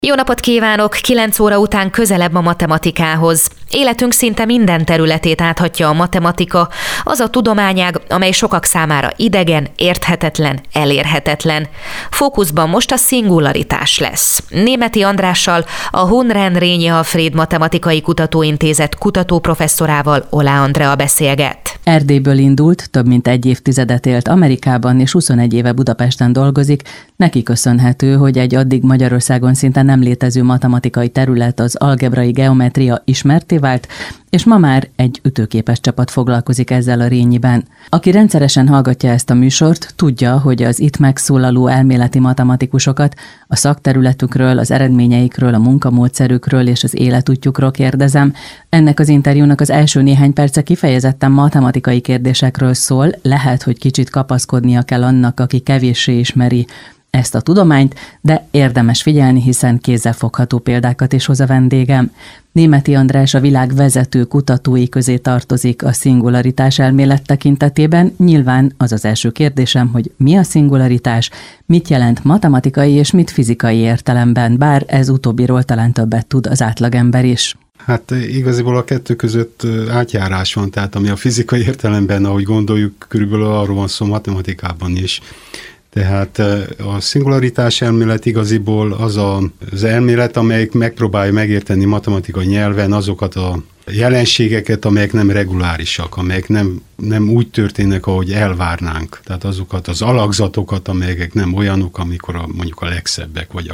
Jó napot kívánok! 9 óra után közelebb a matematikához. Életünk szinte minden területét áthatja a matematika, az a tudományág, amely sokak számára idegen, érthetetlen, elérhetetlen. Fókuszban most a szingularitás lesz. Németi Andrással, a Hunrend-Rényi Alfréd Matematikai Kutatóintézet kutatóprofesszorával Olá Andrea beszélget. Erdélyből indult, több mint egy évtizedet élt Amerikában, és 21 éve Budapesten dolgozik. Neki köszönhető, hogy egy addig Magyarországon szinte nem létező matematikai terület, az algebrai geometria ismertté vált, és ma már egy ütőképes csapat foglalkozik ezzel a Rényiben. Aki rendszeresen hallgatja ezt a műsort, tudja, hogy az itt megszólaló elméleti matematikusokat a szakterületükről, az eredményeikről, a munkamódszerükről és az életútjukról kérdezem. Ennek az interjúnak az első néhány perce kifejezetten matematikai kérdésekről szól, lehet, hogy kicsit kapaszkodnia kell annak, aki kevéssé ismeri ezt a tudományt, de érdemes figyelni, hiszen kézzelfogható példákat is hoz a vendégem. Németi András a világ vezető kutatói közé tartozik a szingularitás elmélet tekintetében. Nyilván az az első kérdésem, hogy mi a szingularitás, mit jelent matematikai és mit fizikai értelemben, bár ez utóbbiról talán többet tud az átlagember is. Hát igaziból a kettő között átjárás van, tehát ami a fizikai értelemben, ahogy gondoljuk, körülbelül arról van szó matematikában is. Tehát a szingularitás elmélet igaziból az elmélet, amelyik megpróbálja megérteni matematikai nyelven azokat a jelenségeket, amelyek nem regulárisak, amelyek nem úgy történnek, ahogy elvárnánk. Tehát azokat az alakzatokat, amelyek nem olyanok, amikor mondjuk a legszebbek, vagy a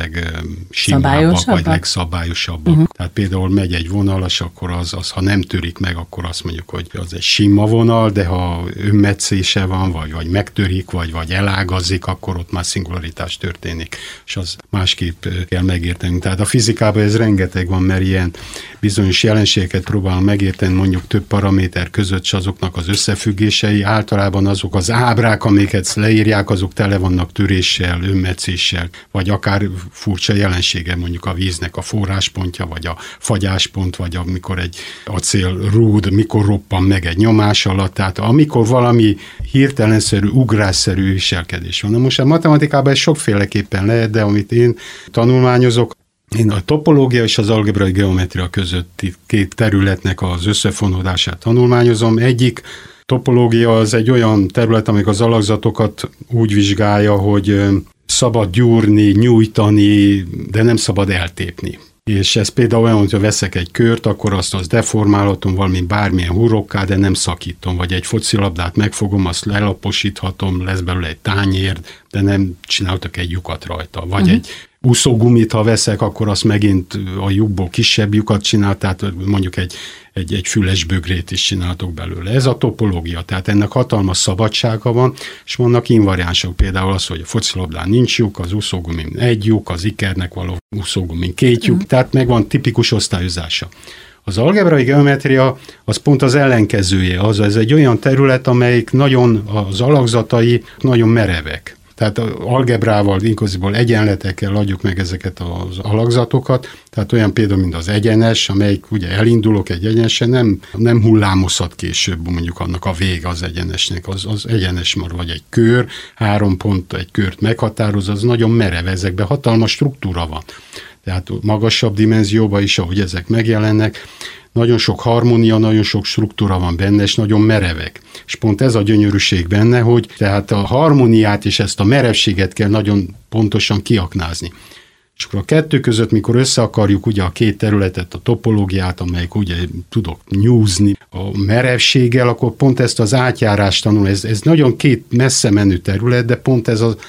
legsimábbak, vagy legszabályosabbak. Tehát például megy egy vonalas, akkor az, ha nem törik meg, akkor azt mondjuk, hogy az egy sima vonal, de ha önmetszése van, vagy megtörik, vagy elágazik, akkor ott már szingularitás történik, és az másképp kell megérteni. Tehát a fizikában ez rengeteg van, mert ilyen bizonyos jelenségeket próbálunk megérteni mondjuk több paraméter között, és azoknak az összefüggései, általában azok az ábrák, amiket leírják, azok tele vannak töréssel, önmetszéssel, vagy akár furcsa jelensége, mondjuk a víznek a forráspontja, vagy a fagyáspont, vagy amikor egy acélrúd, mikor roppan meg egy nyomás alatt, tehát amikor valami hirtelenszerű, ugrásszerű viselkedés van. Na most a matematikában ez sokféleképpen lehet, de amit én tanulmányozok, én a topológia és az algebrai geometria közötti két területnek az összefonódását tanulmányozom. Egyik topológia az egy olyan terület, amik az alakzatokat úgy vizsgálja, hogy szabad gyúrni, nyújtani, de nem szabad eltépni. És ez például olyan, hogyha veszek egy kört, akkor azt deformálhatom bármilyen hurokká, de nem szakítom. Vagy egy focilabdát megfogom, azt lelaposíthatom, lesz belőle egy tányér, de nem csináltak egy lyukat rajta. Vagy egy úszógumit, ha veszek, akkor azt megint a lyukból kisebb lyukat csinál, tehát mondjuk egy füles bögrét is csináltok belőle. Ez a topológia, tehát ennek hatalmas szabadsága van, és vannak invariánsok, például az, hogy a focilabdán nincs lyuk, az úszógumin egy lyuk, az ikernek való úszógumin két lyuk, tehát megvan tipikus osztályozása. Az algebrai geometria az pont az ellenkezője, ez egy olyan terület, amelyik az alakzatai nagyon merevek. Tehát algebrával, igaziból egyenletekkel adjuk meg ezeket az alakzatokat, tehát olyan például, mint az egyenes, amelyik ugye elindulok egy egyenesen, nem hullámozhat később mondjuk annak a vége az egyenesnek, az egyenes mar, vagy egy kör, 3 pont egy kört meghatároz, az nagyon merev, ezekben hatalmas struktúra van. Tehát magasabb dimenzióban is, ahogy ezek megjelennek, nagyon sok harmónia, nagyon sok struktúra van benne, és nagyon merevek. És pont ez a gyönyörűség benne, hogy tehát a harmóniát és ezt a merevséget kell nagyon pontosan kiaknázni. És akkor a kettő között, mikor össze akarjuk ugye a két területet, a topológiát, amelyik ugye tudok nyúzni a merevséggel, akkor pont ezt az átjárást tanul. Ez nagyon két messze menő terület, de pont ez az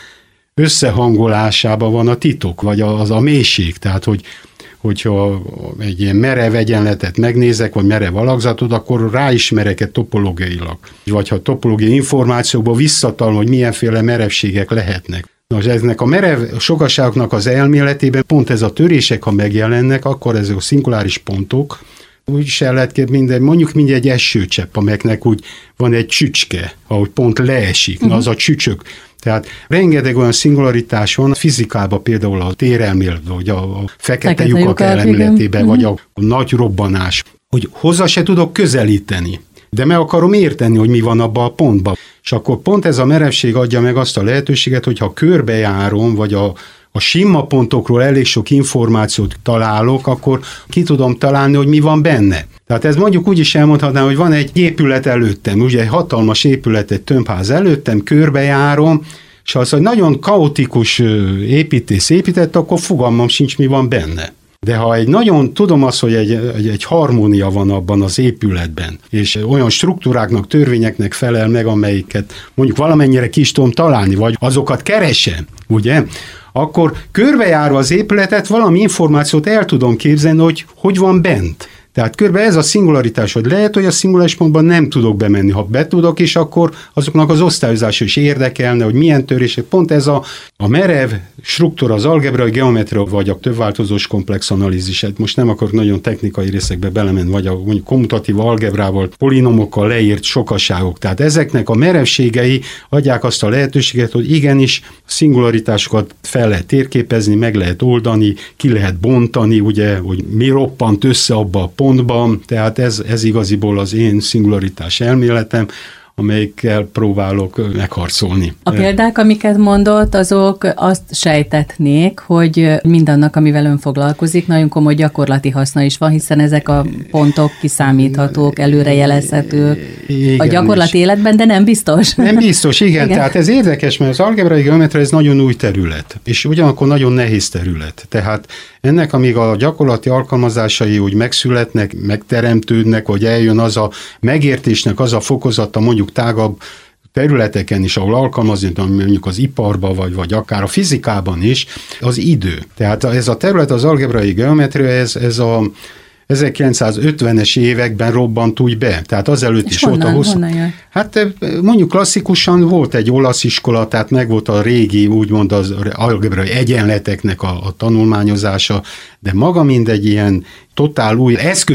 összehangolásában van a titok, vagy az a mélység. Tehát, hogyha egy ilyen merev egyenletet megnézek, vagy merev alakzatot, akkor ráismerek topológiailag. Vagy ha topológiai információkból visszatalom, hogy milyenféle merevségek lehetnek. Nos, eznek a merev sokaságoknak az elméletében pont ez a törések, ha megjelennek, akkor ezek a szinguláris pontok, úgy is el lehet képzelni, mondjuk mindegy esőcsepp, amelyeknek úgy van egy csücske, ahogy pont leesik, na az a csücsök. Tehát rengeteg olyan szingularitás van, a fizikában például a térelmélet, vagy a fekete lyukak elméletében, vagy a nagy robbanás, hogy hozzá se tudok közelíteni, de meg akarom érteni, hogy mi van abban a pontban. És akkor pont ez a merevség adja meg azt a lehetőséget, hogy ha körbejárom, vagy a sima pontokról elég sok információt találok, akkor ki tudom találni, hogy mi van benne. Tehát ez mondjuk úgy is elmondhatnám, hogy van egy épület előttem, ugye egy hatalmas épület, egy tömbház előttem, körbejárom, és ha az egy nagyon kaotikus építész épített, akkor fogalmam sincs, mi van benne. De ha tudom azt, hogy egy harmónia van abban az épületben, és olyan struktúráknak, törvényeknek felel meg, amelyiket mondjuk valamennyire ki is tudom találni, vagy azokat keresem, ugye? Akkor körbejárva az épületet valami információt el tudom képzelni, hogy van bent. Tehát körbe ez a szingularitás, hogy lehet, hogy a szinguláris pontban nem tudok bemenni. Ha be tudok is, akkor azoknak az osztályozása is érdekelne, hogy milyen törések. Pont ez a merev struktúra, az algebrai geometria, vagy a többváltozós komplex analízis. Most nem akarok nagyon technikai részekbe belemenni, vagy a mondjuk kommutatív algebrával, polinomokkal leírt sokaságok. Tehát ezeknek a merevségei adják azt a lehetőséget, hogy igenis szingularitásokat fel lehet térképezni, meg lehet oldani, ki lehet bontani, ugye, hogy mi roppant össze abba a pontban, tehát ez igaziból az én szingularitás elméletem, amelyikkel próbálok megharcolni. A példák, amiket mondott, azok azt sejtetnék, hogy mindannak, amivel ön foglalkozik, nagyon komoly gyakorlati haszna is van, hiszen ezek a pontok kiszámíthatók, előrejelezhetők a gyakorlati életben, de nem biztos. Nem biztos, igen. Tehát ez érdekes, mert az algebrai geometria ez nagyon új terület, és ugyanakkor nagyon nehéz terület. Tehát ennek, amíg a gyakorlati alkalmazásai úgy megszületnek, megteremtődnek, hogy eljön az a megértésnek az a fokozata, mondjuk tágabb területeken is, ahol alkalmazni, mondjuk az iparban, vagy akár a fizikában is, az idő. Tehát ez a terület, az algebrai geometria, ez a 1950-es években robbant úgy be. Tehát azelőtt is volt a 20. Hát mondjuk klasszikusan volt egy olasz iskola, tehát meg volt a régi, úgymond az algebrai egyenleteknek a tanulmányozása, de maga mindegy ilyen totál új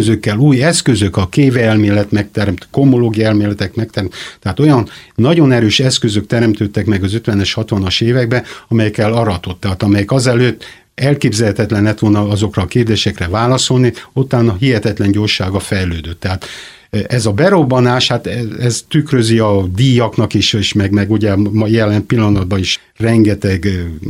eszközök, a kévelmélet megteremt, komológia elméletek megteremt, tehát olyan nagyon erős eszközök teremtődtek meg az 50-es, 60-as években, amelyekkel aratott, tehát amelyek azelőtt elképzelhetetlen lett volna azokra a kérdésekre válaszolni, utána hihetetlen gyorsága fejlődött. Tehát ez a berobbanás, hát ez tükrözi a díjaknak is, és meg ugye jelen pillanatban is rengeteg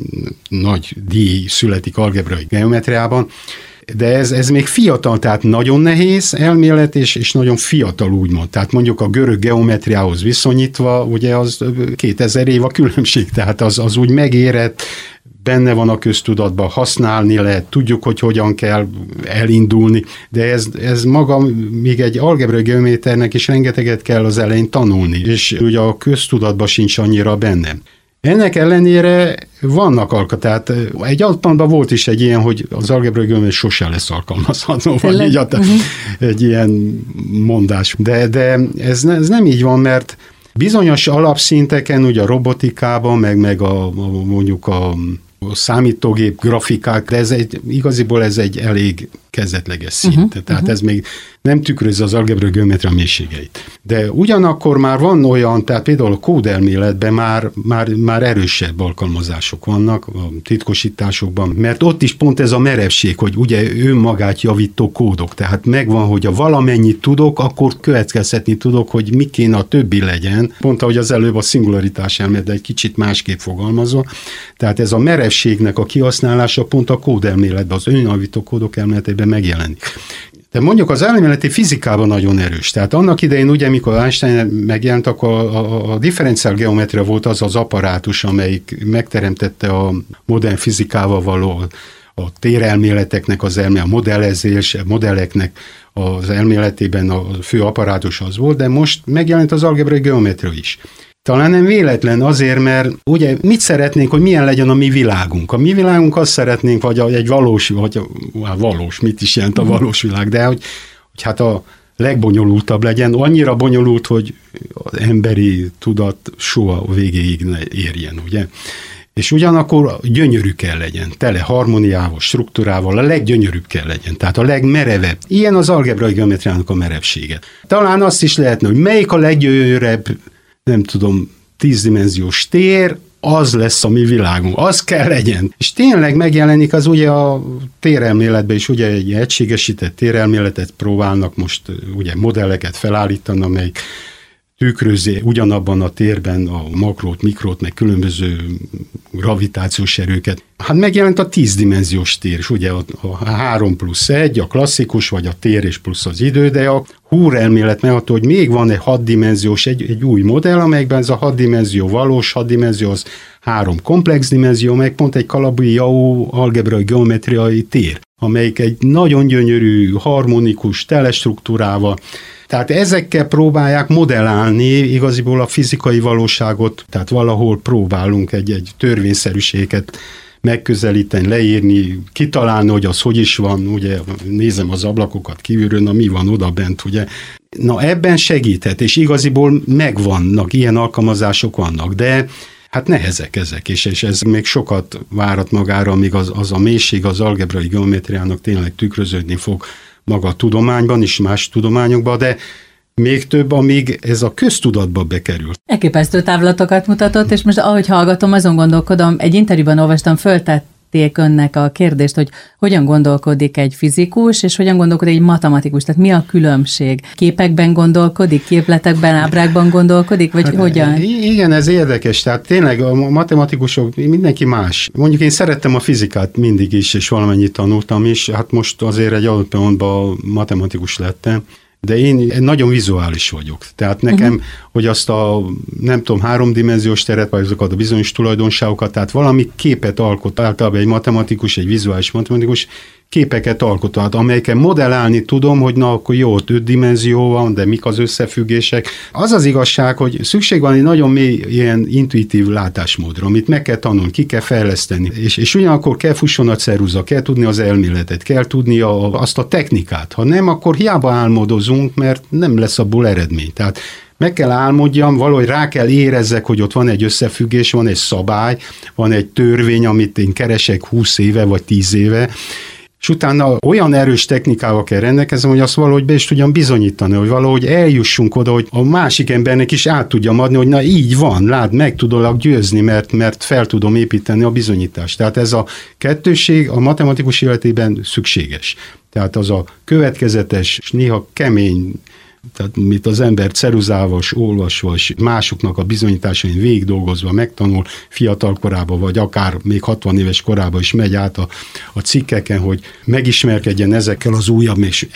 nagy díj születik algebrai geometriában, de ez még fiatal, tehát nagyon nehéz elmélet, és nagyon fiatal úgymond. Tehát mondjuk a görög geometriához viszonyítva, ugye az 2000 év a különbség, tehát az úgy megérett, benne van a köztudatban, használni lehet, tudjuk, hogy hogyan kell elindulni, de ez maga még egy algebrai geométernek is rengeteget kell az elején tanulni, és ugye a köztudatban sincs annyira benne. Ennek ellenére vannak tehát egy alappontban volt is egy ilyen, hogy az algebrai geometria sose lesz alkalmazható, vagy így egy ilyen mondás. De ez nem így van, mert bizonyos alapszinteken, ugye a robotikában, meg mondjuk a számítógép grafikák, de igaziból ez egy elég kezdetleges szint. Tehát ez még nem tükrözi az algebrai geometria mélységeit. De ugyanakkor már van olyan, tehát például a kódelméletben már erősebb alkalmazások vannak a titkosításokban, mert ott is pont ez a merevség, hogy ugye önmagát javító kódok, tehát megvan, hogy ha valamennyit tudok, akkor következtetni tudok, hogy mi kéne a többi legyen, pont ahogy az előbb a szingularitás elmélet, de egy kicsit másképp fogalmazva. Tehát ez a merevségnek a kihasználása pont a kódelméletben, az önjavító kódok elméletében megjelenik. De mondjuk az elméleti fizikában nagyon erős. Tehát annak idején, ugye, mikor Einstein megjelent, akkor a differenciál geometria volt az az apparátus, amelyik megteremtette a modern fizikával való a térelméleteknek a modellezés, a modelleknek az elméletében a fő apparátus az volt, de most megjelent az algebrai geometria is. Talán nem véletlen azért, mert ugye mit szeretnénk, hogy milyen legyen a mi világunk. A mi világunk azt szeretnénk, vagy egy valós, mit is jelent a valós világ, de hogy hát a legbonyolultabb legyen, annyira bonyolult, hogy az emberi tudat soha végéig ne érjen, ugye? És ugyanakkor gyönyörű kell legyen, tele harmóniával, struktúrával, a leggyönyörűbb kell legyen, tehát a legmerevebb. Ilyen az algebrai geometriának a merevsége. Talán azt is lehetne, hogy melyik a leggyönyörűbb, nem tudom, 10-dimenziós tér, az lesz a mi világunk, az kell legyen. És tényleg megjelenik az ugye a térelméletben is, ugye egy egységesített térelméletet próbálnak most ugye modelleket felállítani, amelyik tükrözi ugyanabban a térben a makrót, mikrót, meg különböző gravitációs erőket. Hát megjelent a 10-dimenziós tér, és ugye a 3+1, a klasszikus, vagy a tér és plusz az idő, de a Húr elmélet megható, hogy még van egy 6-dimenziós, egy új modell, amelyben ez a 6 dimenzió valós, 6 dimenzió az 3 komplex dimenzió, meg pont egy Calabi-Yau algebrai geometriai tér, amelyik egy nagyon gyönyörű, harmonikus, telestruktúrával. Tehát ezekkel próbálják modellálni igaziból a fizikai valóságot, tehát valahol próbálunk egy törvényszerűséget megközelíteni, leírni, kitalálni, hogy az hogy is van, ugye nézem az ablakokat kívülről, na mi van oda bent, ugye. Na ebben segíthet, és igaziból megvannak, ilyen alkalmazások vannak, de hát nehezek ezek, és ez még sokat várat magára, amíg az a mélység az algebrai geometriának tényleg tükröződni fog maga a tudományban és más tudományokban, de még több, amíg ez a köztudatba bekerül. Elképesztő távlatokat mutatott, és most ahogy hallgatom, azon gondolkodom, egy interjúban olvastam, föltették önnek a kérdést, hogy hogyan gondolkodik egy fizikus, és hogyan gondolkodik egy matematikus, tehát mi a különbség? Képekben gondolkodik, képletekben, ábrákban gondolkodik, vagy hogyan? Igen, ez érdekes, tehát tényleg a matematikusok, mindenki más. Mondjuk én szerettem a fizikát mindig is, és valamennyit tanultam is, hát most azért egy adott pontban matematikus lettem, de én nagyon vizuális vagyok. Tehát nekem, hogy azt a, nem tudom, 3-dimenziós teret, vagy azokat a bizonyos tulajdonságokat, tehát valami képet alkot, általában egy matematikus, egy vizuális matematikus képeket alkot, amelyeken modellálni tudom, hogy na, akkor jó, 5 dimenzió van, de mik az összefüggések. Az az igazság, hogy szükség van egy nagyon mély ilyen intuitív látásmódra, amit meg kell tanulni, ki kell fejleszteni, és ugyanakkor kell fusson a ceruza, kell tudni az elméletet, kell tudni azt a technikát. Ha nem, akkor hiába álmodozunk, mert nem lesz abból eredmény. Tehát meg kell álmodjam, valahogy rá kell érezzek, hogy ott van egy összefüggés, van egy szabály, van egy törvény, amit én keresek 20 éve vagy 10 éve, és utána olyan erős technikával kell rendelkezem, hogy azt valahogy be is tudjam bizonyítani, hogy valahogy eljussunk oda, hogy a másik embernek is át tudjam adni, hogy na így van, lát, meg tudolak győzni, mert fel tudom építeni a bizonyítást. Tehát ez a kettősség a matematikus életében szükséges. Tehát az a következetes, és néha kemény, tehát mit az ember ceruzával, olvasva, és másoknak a bizonyításain végigdolgozva megtanul fiatal korában, vagy akár még 60 éves korában is megy át a cikkeken, hogy megismerkedjen ezekkel az újabb, és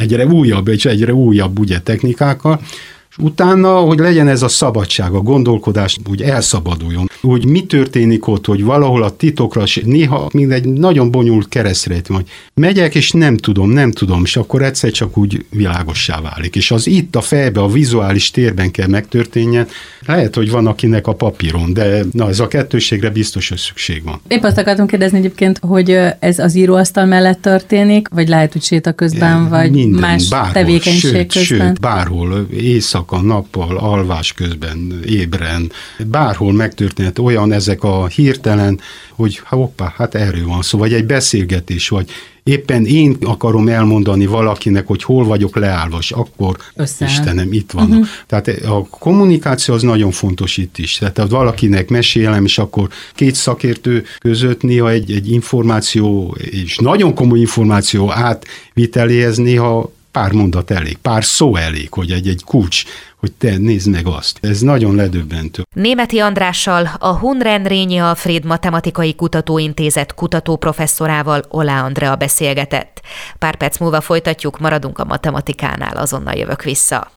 egyre újabb ugye, technikákkal, és utána, hogy legyen ez a szabadság, a gondolkodás, úgy elszabaduljon. Úgy mi történik ott, hogy valahol a titokra, néha mindegy nagyon bonyolult keresztrejtő, hogy megyek, és nem tudom, és akkor egyszer csak úgy világossá válik. És az itt a fejbe, a vizuális térben kell megtörténjen. Lehet, hogy van akinek a papíron, de na, ez a kettősségre biztos, hogy szükség van. Épp azt akartam kérdezni egyébként, hogy ez az íróasztal mellett történik, vagy lehet, hogy séta közben, vagy minden, más bárhol, tevékenység közben? Sőt, bárhol, éjszaka, nappal, alvás közben, ébren, bárhol megtörténhet olyan ezek a hirtelen, hogy hoppá, hát erről van szó, vagy egy beszélgetés, vagy éppen én akarom elmondani valakinek, hogy hol vagyok leállva, és akkor Istenem, itt van. Tehát a kommunikáció az nagyon fontos itt is. Tehát valakinek mesélem, és akkor két szakértő között néha egy információ, és nagyon komoly információ átviteléhez néha pár mondat elég, pár szó elég, hogy egy kulcs, hogy te nézd meg azt. Ez nagyon ledöbbentő. Németi Andrással, a Hunrendrényi Alfréd Matematikai Kutatóintézet kutatóprofesszorával Oláh Andrea beszélgetett. Pár perc múlva folytatjuk, maradunk a matematikánál, azonnal jövök vissza.